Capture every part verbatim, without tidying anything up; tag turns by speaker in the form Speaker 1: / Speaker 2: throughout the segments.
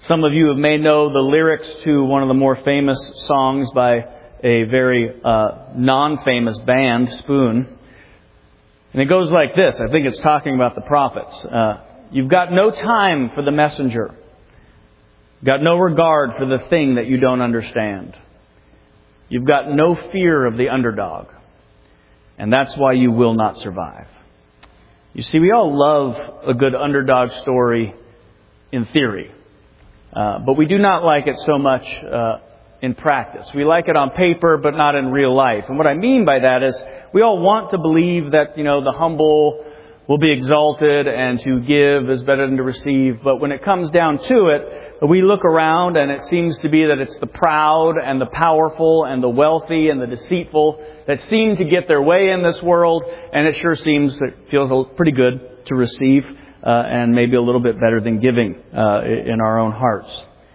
Speaker 1: Some of you may know the lyrics to one of the more famous songs by a very uh, non-famous band, Spoon. And it goes like this. I think it's talking about the prophets. Uh, You've got no time for the messenger. Got no regard for the thing that you don't understand. You've got no fear of the underdog. And that's why you will not survive. You see, we all love a good underdog story in theory. Uh, but we do not like it so much uh, in practice. We like it on paper, but not in real life. And what I mean by that is we all want to believe that, you know, the humble will be exalted and to give is better than to receive. But when it comes down to it, we look around and it seems to be that it's the proud and the powerful and the wealthy and the deceitful that seem to get their way in this world. And it sure seems, it feels pretty good to receive. Uh, and maybe a little bit better than giving uh, in our own hearts.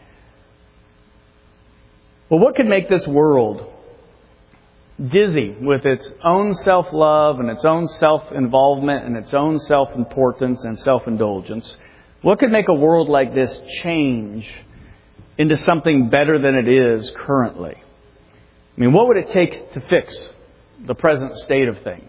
Speaker 1: Well, what could make this world dizzy with its own self-love and its own self-involvement and its own self-importance and self-indulgence? What could make a world like this change into something better than it is currently? I mean, what would it take to fix the present state of things?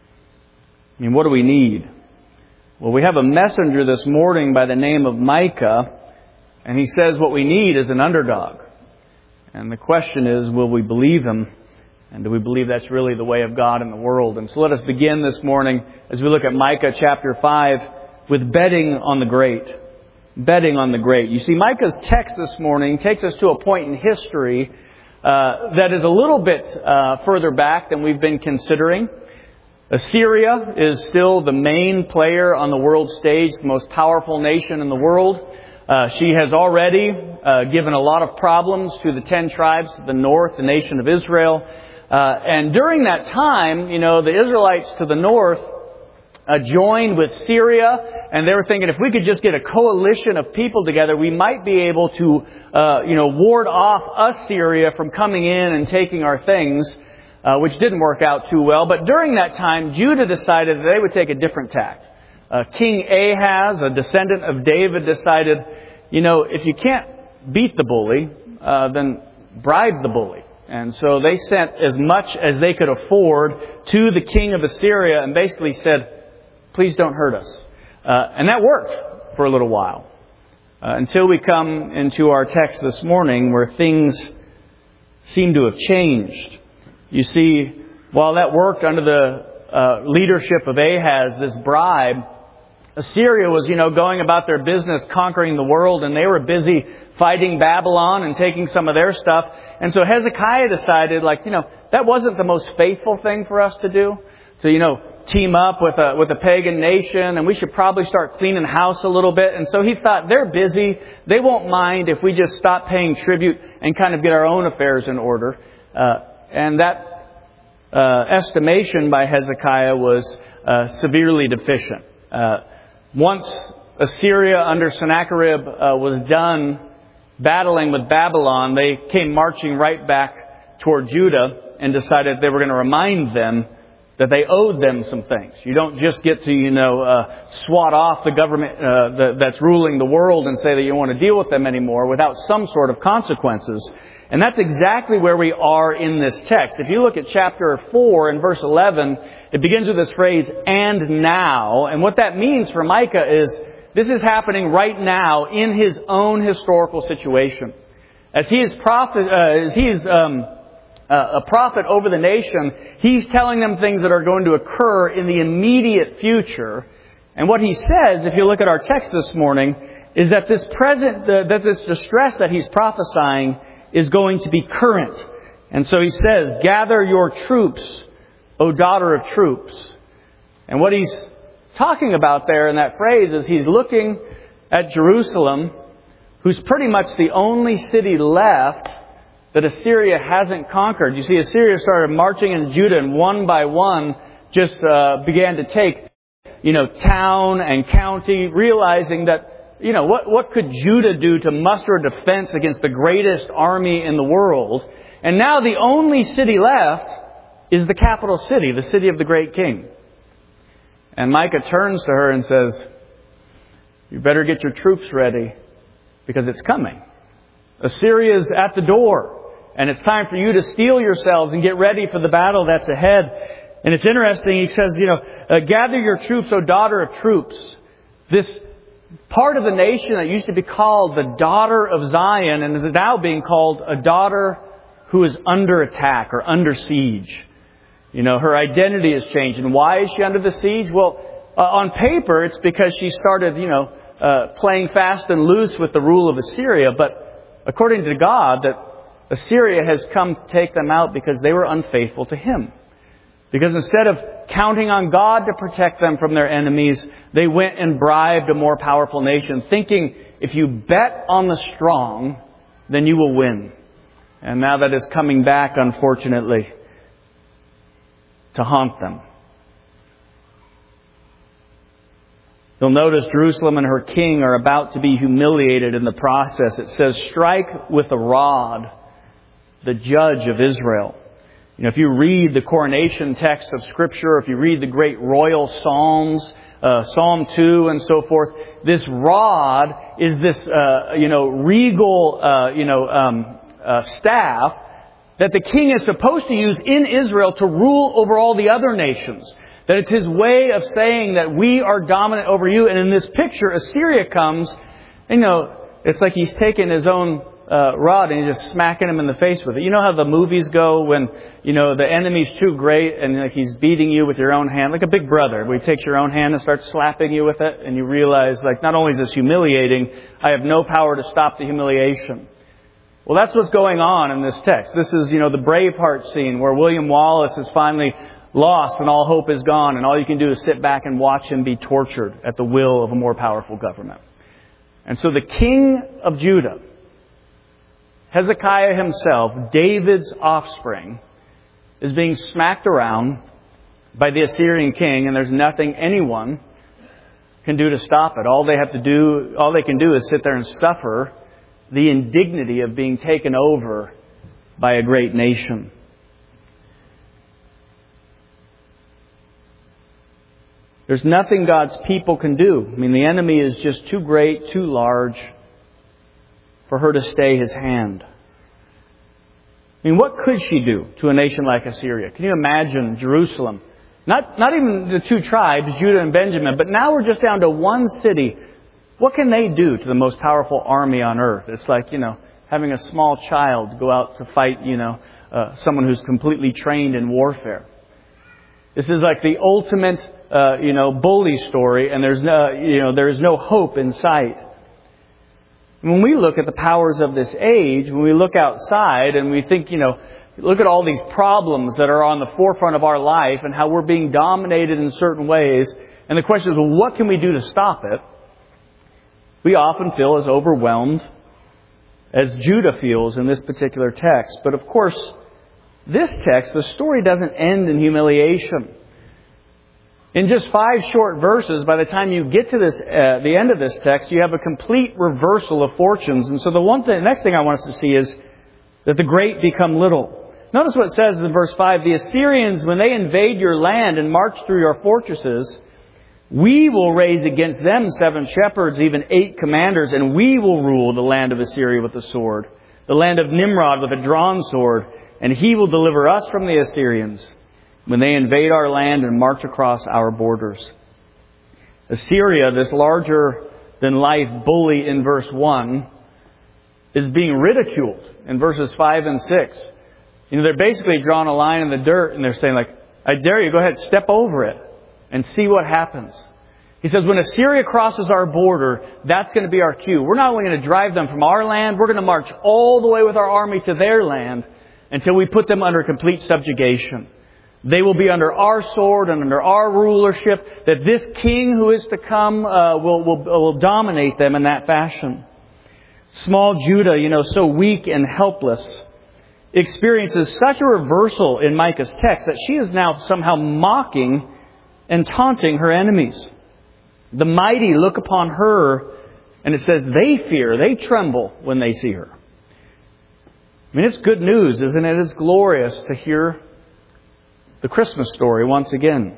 Speaker 1: I mean, what do we need? Well, we have a messenger this morning by the name of Micah, and he says what we need is an underdog. And the question is, will we believe him? And do we believe that's really the way of God in the world? And so let us begin this morning as we look at Micah chapter five with betting on the great. Betting on the great. You see, Micah's text this morning takes us to a point in history uh, that is a little bit uh, further back than we've been considering. Assyria is still the main player on the world stage, the most powerful nation in the world. Uh, she has already uh, given a lot of problems to the ten tribes of the north, the nation of Israel. Uh, and during that time, you know, the Israelites to the north uh, joined with Syria, and they were thinking if we could just get a coalition of people together, we might be able to, uh, you know, ward off Assyria from coming in and taking our things. Uh, which didn't work out too well. But during that time, Judah decided that they would take a different tack. Uh, King Ahaz, a descendant of David, decided, you know, if you can't beat the bully, uh, then bribe the bully. And so they sent as much as they could afford to the king of Assyria and basically said, please don't hurt us. Uh, and that worked for a little while. Uh, until we come into our text this morning where things seem to have changed. You see, while that worked under the uh, leadership of Ahaz, this bribe, Assyria was, you know, going about their business conquering the world, and they were busy fighting Babylon and taking some of their stuff. And so Hezekiah decided, like, you know, that wasn't the most faithful thing for us to do. So, you know, team up with a with a pagan nation, and we should probably start cleaning house a little bit. And so he thought, they're busy. They won't mind if we just stop paying tribute and kind of get our own affairs in order. Uh, And that uh, estimation by Hezekiah was uh, severely deficient. Uh, once Assyria under Sennacherib uh, was done battling with Babylon, they came marching right back toward Judah and decided they were going to remind them that they owed them some things. You don't just get to, you know, uh, swat off the government uh, the, that's ruling the world and say that you don't want to deal with them anymore without some sort of consequences. And that's exactly where we are in this text. If you look at chapter four and verse eleven, it begins with this phrase, and now. And what that means for Micah is this is happening right now in his own historical situation. As he is prophet, uh, as he is um, uh, a prophet over the nation, he's telling them things that are going to occur in the immediate future. And what he says, if you look at our text this morning, is that this present, uh, that this distress that he's prophesying is going to be current. And so he says, gather your troops, O daughter of troops. And what he's talking about there in that phrase is he's looking at Jerusalem, who's pretty much the only city left that Assyria hasn't conquered. You see, Assyria started marching into Judah, and one by one just uh, began to take, you know, town and county, realizing that, you know, what, what could Judah do to muster a defense against the greatest army in the world? And now the only city left is the capital city, the city of the great king. And Micah turns to her and says, you better get your troops ready, because it's coming. Assyria's at the door, and it's time for you to steel yourselves and get ready for the battle that's ahead. And it's interesting, he says, you know, uh, gather your troops, O daughter of troops. This part of the nation that used to be called the daughter of Zion and is now being called a daughter who is under attack or under siege. You know, her identity has changed. And why is she under the siege? Well, uh, on paper, it's because she started, you know, uh, playing fast and loose with the rule of Assyria. But according to God, that Assyria has come to take them out because they were unfaithful to Him. Because instead of counting on God to protect them from their enemies, they went and bribed a more powerful nation, thinking if you bet on the strong, then you will win. And now that is coming back, unfortunately, to haunt them. You'll notice Jerusalem and her king are about to be humiliated in the process. It says, strike with a rod the judge of Israel. You know, if you read the coronation text of Scripture, if you read the great royal psalms, uh, Psalm two and so forth, this rod is this, uh, you know, regal, uh, you know, um, uh, staff that the king is supposed to use in Israel to rule over all the other nations. That it's his way of saying that we are dominant over you. And in this picture, Assyria comes, and, you know, it's like he's taken his own uh, rod and he's just smacking him in the face with it. You know how the movies go when, you know, the enemy's too great and like he's beating you with your own hand, like a big brother, where he takes your own hand and starts slapping you with it, and you realize, like, not only is this humiliating, I have no power to stop the humiliation. Well, that's what's going on in this text. This is, you know, the Braveheart scene where William Wallace is finally lost and all hope is gone, and all you can do is sit back and watch him be tortured at the will of a more powerful government. And so the king of Judah, Hezekiah himself, David's offspring, is being smacked around by the Assyrian king, and there's nothing anyone can do to stop it. All they have to do, all they can do is sit there and suffer the indignity of being taken over by a great nation. There's nothing God's people can do. I mean, the enemy is just too great, too large for her to stay his hand. I mean, what could she do to a nation like Assyria? Can you imagine Jerusalem? Not, not even the two tribes, Judah and Benjamin, but now we're just down to one city. What can they do to the most powerful army on earth? It's like, you know, having a small child go out to fight, you know, uh, someone who's completely trained in warfare. This is like the ultimate, uh, you know, bully story, and there's no, you know, there is no hope in sight. When we look at the powers of this age, when we look outside and we think, you know, look at all these problems that are on the forefront of our life and how we're being dominated in certain ways, and the question is, well, what can we do to stop it? We often feel as overwhelmed as Judah feels in this particular text. But of course, this text, the story doesn't end in humiliation. In just five short verses, by the time you get to this, uh, the end of this text, you have a complete reversal of fortunes. And so the one thing, the next thing I want us to see is that the great become little. Notice what it says in verse five. The Assyrians, when they invade your land and march through your fortresses, we will raise against them seven shepherds, even eight commanders, and we will rule the land of Assyria with a sword, the land of Nimrod with a drawn sword, and he will deliver us from the Assyrians when they invade our land and march across our borders. Assyria, this larger-than-life bully in verse one, is being ridiculed in verses five and six. You know, they're basically drawing a line in the dirt and they're saying, like, I dare you, go ahead, step over it and see what happens. He says, when Assyria crosses our border, that's going to be our cue. We're not only going to drive them from our land, we're going to march all the way with our army to their land until we put them under complete subjugation. They will be under our sword and under our rulership, that this king who is to come uh, will, will, will dominate them in that fashion. Small Judah, you know, so weak and helpless, experiences such a reversal in Micah's text that she is now somehow mocking and taunting her enemies. The mighty look upon her, and it says they fear, they tremble when they see her. I mean, it's good news, isn't it? It's glorious to hear the Christmas story once again.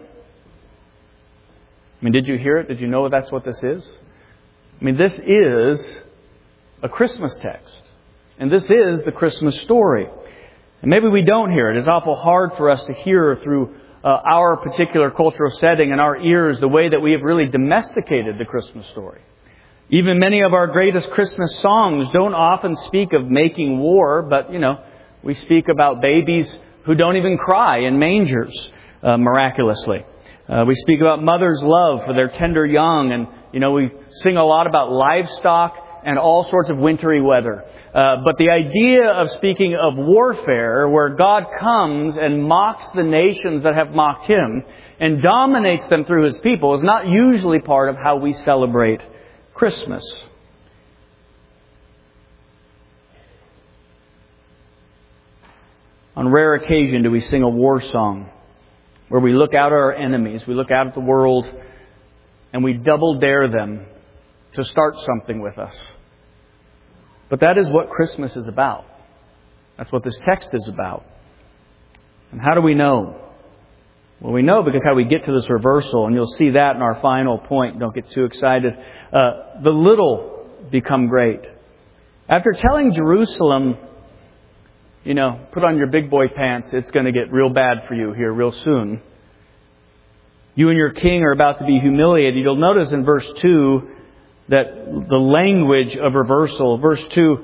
Speaker 1: I mean, did you hear it? Did you know that's what this is? I mean, this is a Christmas text. And this is the Christmas story. And maybe we don't hear it. It's awful hard for us to hear through uh, our particular cultural setting and our ears the way that we have really domesticated the Christmas story. Even many of our greatest Christmas songs don't often speak of making war, but, you know, we speak about babies who don't even cry in mangers, uh, miraculously. Uh, we speak about mothers' love for their tender young, and, you know, we sing a lot about livestock and all sorts of wintry weather. Uh, but the idea of speaking of warfare, where God comes and mocks the nations that have mocked Him and dominates them through His people, is not usually part of how we celebrate Christmas. On rare occasion do we sing a war song where we look out at our enemies, we look out at the world, and we double dare them to start something with us. But that is what Christmas is about. That's what this text is about. And how do we know? Well, we know because how we get to this reversal, and you'll see that in our final point. Don't get too excited. Uh, the little become great. After telling Jerusalem, you know, put on your big boy pants, it's going to get real bad for you here real soon. You and your king are about to be humiliated. You'll notice in verse two that the language of reversal, verse two,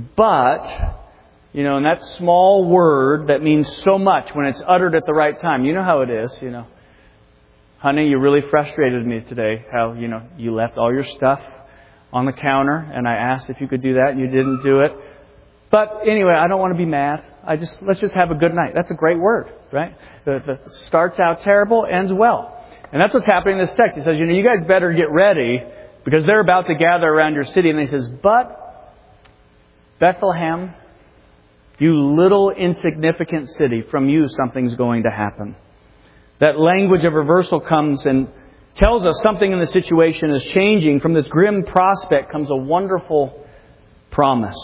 Speaker 1: but, you know, and that small word that means so much when it's uttered at the right time. You know how it is, you know. Honey, you really frustrated me today. How, you know, you left all your stuff on the counter and I asked if you could do that and you didn't do it. But anyway, I don't want to be mad. I just, let's just have a good night. That's a great word, right? The, the starts out terrible, ends well. And that's what's happening in this text. He says, you know, you guys better get ready because they're about to gather around your city. And he says, but Bethlehem, you little insignificant city, from you something's going to happen. That language of reversal comes and tells us something in the situation is changing. From this grim prospect comes a wonderful promise.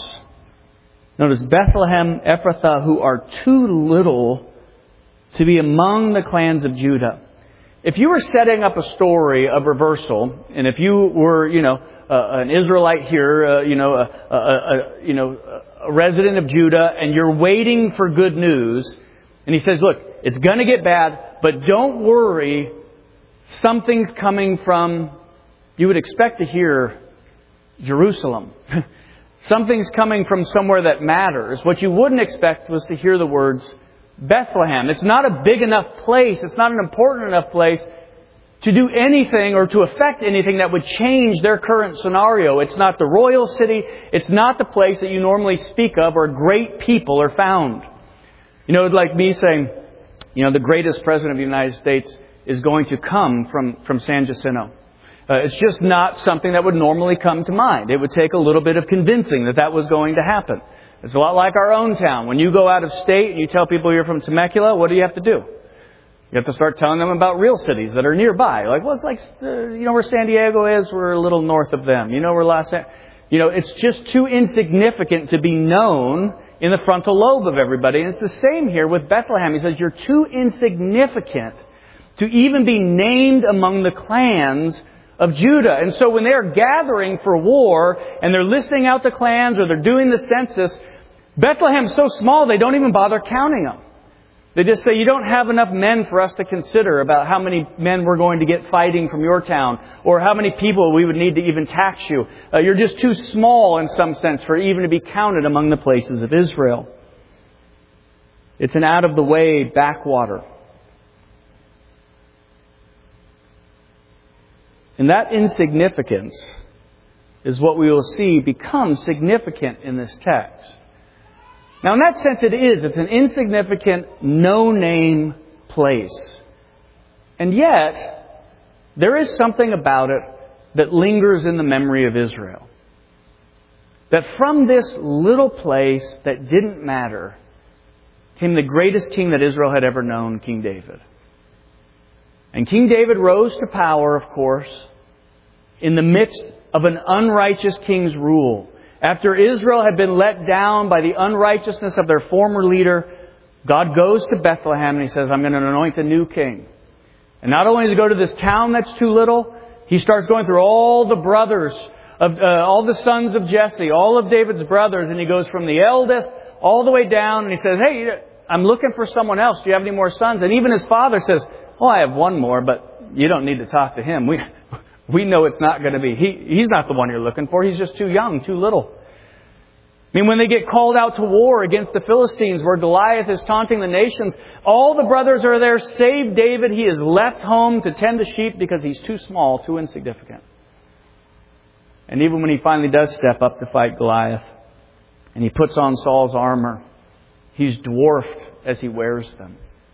Speaker 1: Notice Bethlehem, Ephrathah, who are too little to be among the clans of Judah. If you were setting up a story of reversal, and if you were, you know, uh, an Israelite here, uh, you know, a, a, a, you know, a resident of Judah, and you're waiting for good news, and he says, look, it's going to get bad, but don't worry, something's coming from, you would expect to hear Jerusalem. Something's coming from somewhere that matters. What you wouldn't expect was to hear the words Bethlehem. It's not a big enough place. It's not an important enough place to do anything or to affect anything that would change their current scenario. It's not the royal city. It's not the place that you normally speak of where great people are found. You know, it's like me saying, you know, the greatest president of the United States is going to come from, from San Jacinto. Uh, it's just not something that would normally come to mind. It would take a little bit of convincing that that was going to happen. It's a lot like our own town. When you go out of state and you tell people you're from Temecula, what do you have to do? You have to start telling them about real cities that are nearby. Like, well, it's like, uh, you know where San Diego is? We're a little north of them. You know where Los Angeles... You know, it's just too insignificant to be known in the frontal lobe of everybody. And it's the same here with Bethlehem. He says, you're too insignificant to even be named among the clans of Judah. And so when they're gathering for war and they're listing out the clans or they're doing the census, Bethlehem's so small they don't even bother counting them. They just say, you don't have enough men for us to consider about how many men we're going to get fighting from your town or how many people we would need to even tax you. Uh, you're just too small in some sense for even to be counted among the places of Israel. It's an out-of-the-way backwater. And that insignificance is what we will see become significant in this text. Now, in that sense, it is. It's an insignificant, no-name place. And yet, there is something about it that lingers in the memory of Israel. That from this little place that didn't matter came the greatest king that Israel had ever known, King David. And King David rose to power, of course, in the midst of an unrighteous king's rule. After Israel had been let down by the unrighteousness of their former leader, God goes to Bethlehem and He says, I'm going to anoint a new king. And not only does He go to this town that's too little, He starts going through all the brothers of uh, all the sons of Jesse, all of David's brothers, and he goes from the eldest all the way down, and he says, hey, I'm looking for someone else. Do you have any more sons? And even his father says, oh, I have one more, but you don't need to talk to him. We we know it's not going to be. He He's not the one you're looking for. He's just too young, too little. I mean, when they get called out to war against the Philistines, where Goliath is taunting the nations, all the brothers are there, save David. He is left home to tend the sheep because he's too small, too insignificant. And even when he finally does step up to fight Goliath, and he puts on Saul's armor, he's dwarfed as he wears them.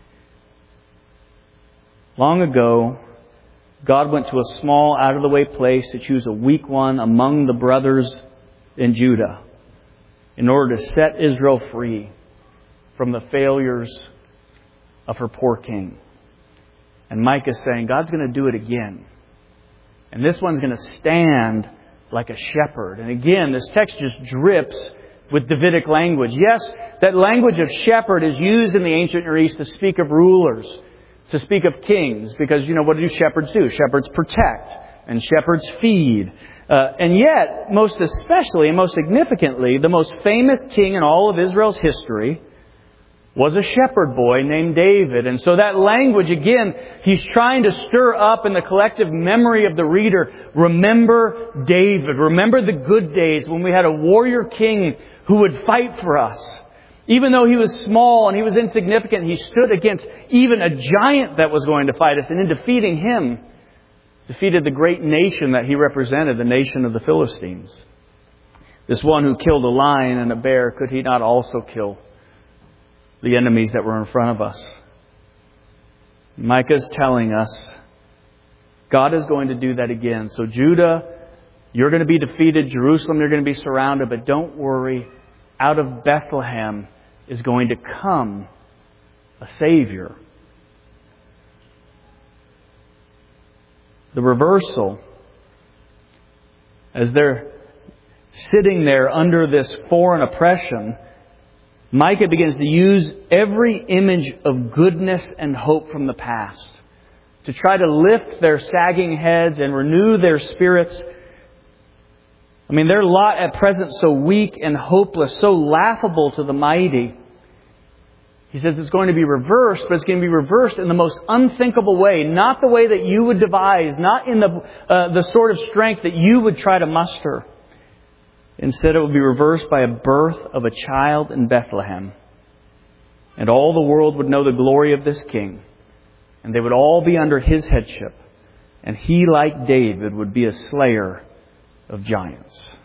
Speaker 1: Long ago, God went to a small, out-of-the-way place to choose a weak one among the brothers in Judah, in order to set Israel free from the failures of her poor king. And Micah is saying, God's going to do it again. And this one's going to stand like a shepherd. And again, this text just drips with Davidic language. Yes, that language of shepherd is used in the ancient Near East to speak of rulers, to speak of kings. Because, you know, what do shepherds do? Shepherds protect and shepherds feed. Uh, and yet, most especially and most significantly, the most famous king in all of Israel's history was a shepherd boy named David. And so that language, again, he's trying to stir up in the collective memory of the reader. Remember David. Remember the good days when we had a warrior king who would fight for us. Even though he was small and he was insignificant, he stood against even a giant that was going to fight us. And in defeating him, defeated the great nation that he represented, the nation of the Philistines. This one who killed a lion and a bear, could he not also kill the enemies that were in front of us? Micah is telling us God is going to do that again. So Judah, you're going to be defeated. Jerusalem, you're going to be surrounded. But don't worry. Out of Bethlehem is going to come a Savior. The reversal, as they're sitting there under this foreign oppression, Micah begins to use every image of goodness and hope from the past to try to lift their sagging heads and renew their spirits. I mean, their lot at present so weak and hopeless, so laughable to the mighty. He says it's going to be reversed, but it's going to be reversed in the most unthinkable way. Not the way that you would devise, not in the uh, the sort of strength that you would try to muster. Instead, it will be reversed by a birth of a child in Bethlehem. And all the world would know the glory of this king. And they would all be under his headship. And he, like David, would be a slayer of giants.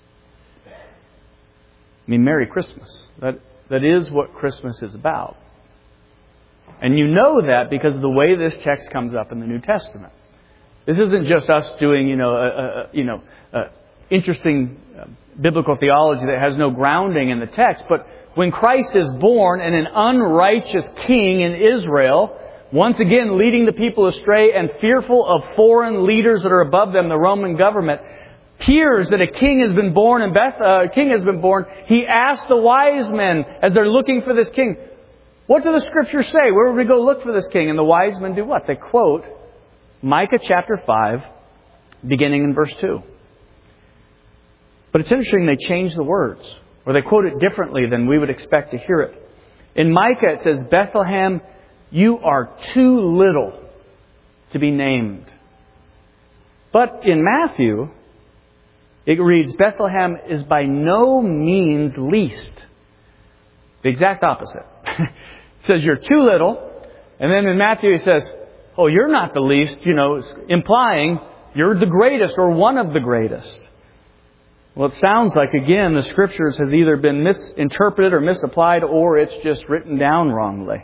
Speaker 1: I mean, Merry Christmas. That That is what Christmas is about. And you know that because of the way this text comes up in the New Testament. This isn't just us doing, you know, a, a, you know, a interesting uh, biblical theology that has no grounding in the text. But when Christ is born and an unrighteous king in Israel, once again leading the people astray and fearful of foreign leaders that are above them, the Roman government, hears that a king has been born and Beth, uh, a king has been born, he asks the wise men as they're looking for this king, what do the Scriptures say? Where would we go look for this king? And the wise men do what? They quote Micah chapter five, beginning in verse two. But it's interesting, they change the words, or they quote it differently than we would expect to hear it. In Micah it says, Bethlehem, you are too little to be named. But in Matthew, it reads, Bethlehem is by no means least. The exact opposite. It says you're too little. And then in Matthew it says, oh, you're not the least, you know, implying you're the greatest or one of the greatest. Well, it sounds like, again, the Scriptures has either been misinterpreted or misapplied, or it's just written down wrongly.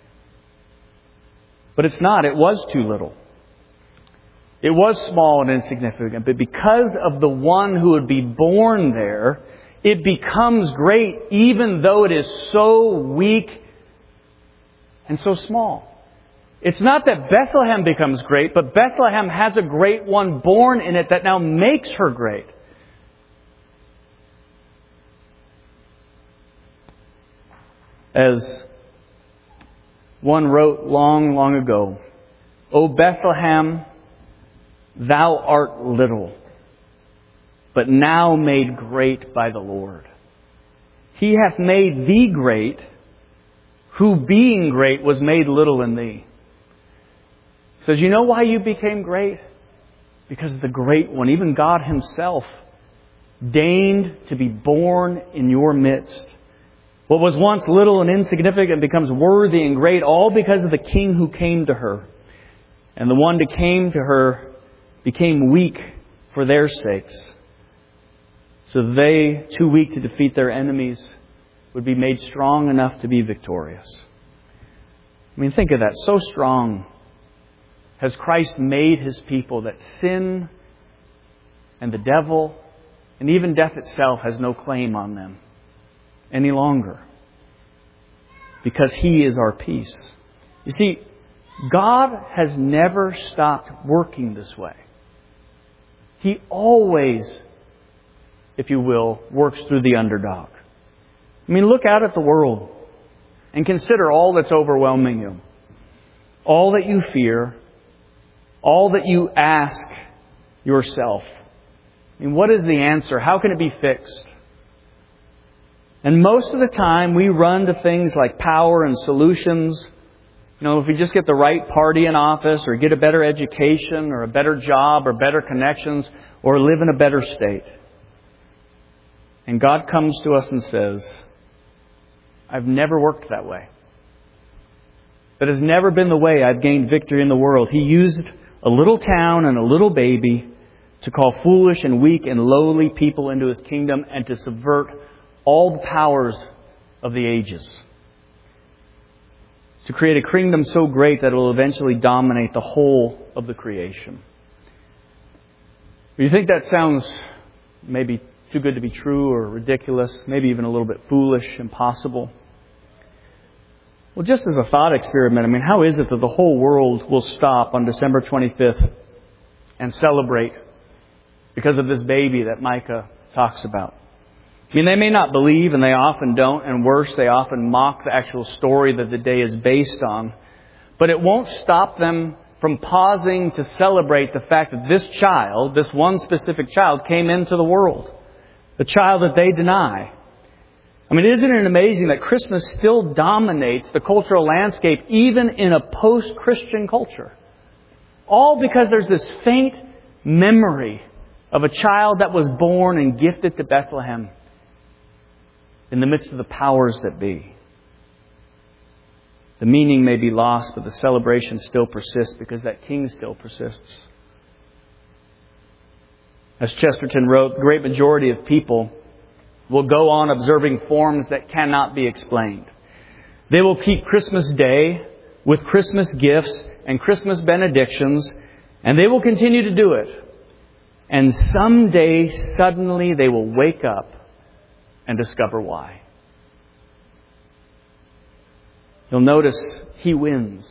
Speaker 1: But it's not. It was too little. It was small and insignificant. But because of the one who would be born there, it becomes great even though it is so weak and so small. It's not that Bethlehem becomes great, but Bethlehem has a great one born in it that now makes her great. As one wrote long, long ago, O Bethlehem, thou art little, but now made great by the Lord. He hath made thee great, who being great was made little in thee. He says, you know why you became great? Because the Great One, even God Himself, deigned to be born in your midst. What was once little and insignificant becomes worthy and great, all because of the King who came to her. And the one that came to her became weak for their sakes, so that they, too weak to defeat their enemies, would be made strong enough to be victorious. I mean, think of that. So strong has Christ made His people that sin and the devil and even death itself has no claim on them any longer, because He is our peace. You see, God has never stopped working this way. He always, if you will, works through the underdog. I mean, look out at the world and consider all that's overwhelming you, all that you fear, all that you ask yourself. I mean, what is the answer? How can it be fixed? And most of the time we run to things like power and solutions. You know, if we just get the right party in office, or get a better education, or a better job, or better connections, or live in a better state. And God comes to us and says, I've never worked that way. That has never been the way I've gained victory in the world. He used a little town and a little baby to call foolish and weak and lowly people into His kingdom, and to subvert all the powers of the ages. To create a kingdom so great that it will eventually dominate the whole of the creation. Do you think that sounds maybe too good to be true, or ridiculous, maybe even a little bit foolish, impossible? Well, just as a thought experiment, I mean, how is it that the whole world will stop on December twenty-fifth and celebrate because of this baby that Micah talks about? I mean, they may not believe, and they often don't, and worse, they often mock the actual story that the day is based on. But it won't stop them from pausing to celebrate the fact that this child, this one specific child, came into the world. The child that they deny. I mean, isn't it amazing that Christmas still dominates the cultural landscape even in a post-Christian culture? All because there's this faint memory of a child that was born and gifted to Bethlehem in the midst of the powers that be. The meaning may be lost, but the celebration still persists because that King still persists. As Chesterton wrote, the great majority of people will go on observing forms that cannot be explained. They will keep Christmas Day with Christmas gifts and Christmas benedictions, and they will continue to do it. And someday, suddenly, they will wake up and discover why. You'll notice He wins.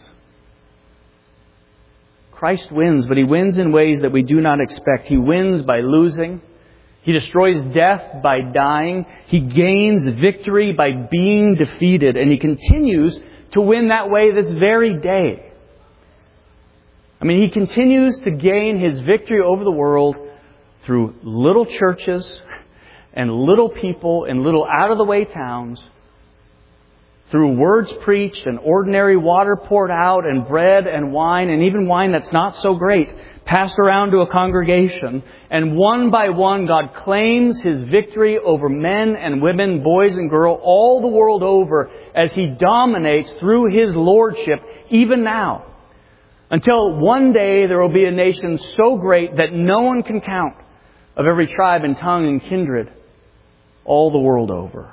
Speaker 1: Christ wins, but He wins in ways that we do not expect. He wins by losing. He destroys death by dying. He gains victory by being defeated. And He continues to win that way this very day. I mean, He continues to gain His victory over the world through little churches and little people in little out-of-the-way towns, through words preached and ordinary water poured out and bread and wine, and even wine that's not so great, passed around to a congregation. And one by one, God claims His victory over men and women, boys and girls, all the world over, as He dominates through His lordship, even now. Until one day there will be a nation so great that no one can count, of every tribe and tongue and kindred, all the world over.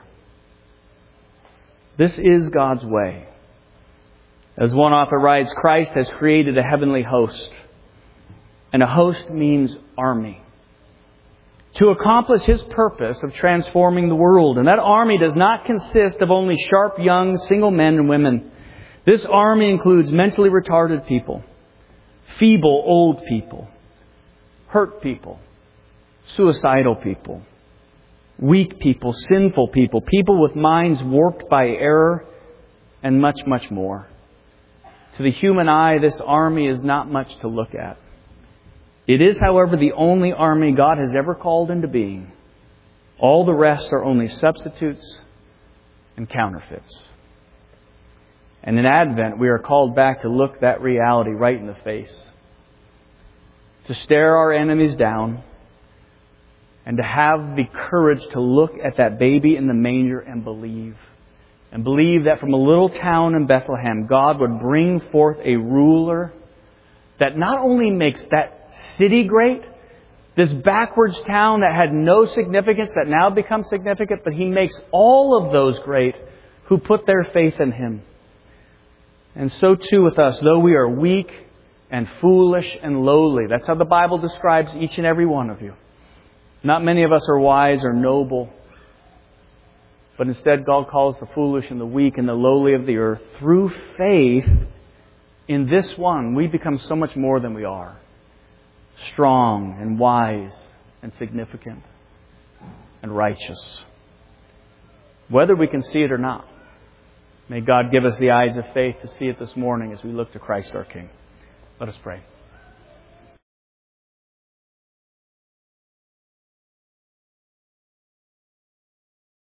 Speaker 1: This is God's way. As one author writes, Christ has created a heavenly host. And a host means army. To accomplish His purpose of transforming the world. And that army does not consist of only sharp, young, single men and women. This army includes mentally retarded people, feeble, old people, hurt people, suicidal people, weak people, sinful people, people with minds warped by error, and much, much more. To the human eye, this army is not much to look at. It is, however, the only army God has ever called into being. All the rest are only substitutes and counterfeits. And in Advent, we are called back to look that reality right in the face. To stare our enemies down and to have the courage to look at that baby in the manger and believe. And believe that from a little town in Bethlehem, God would bring forth a ruler that not only makes that city great, this backwards town that had no significance, that now becomes significant, but He makes all of those great who put their faith in Him. And so too with us, though we are weak and foolish and lowly. That's how the Bible describes each and every one of you. Not many of us are wise or noble. But instead, God calls the foolish and the weak and the lowly of the earth. Through faith in this one, we become so much more than we are. Strong and wise and significant and righteous. Whether we can see it or not. May God give us the eyes of faith to see it this morning as we look to Christ our King. Let us pray.